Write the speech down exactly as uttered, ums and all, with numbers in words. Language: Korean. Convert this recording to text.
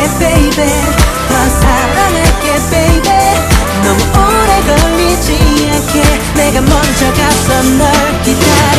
baby. 더 사랑할게 baby. 너무 오래 걸리지 않게 내가 먼저 가서 널 기다려.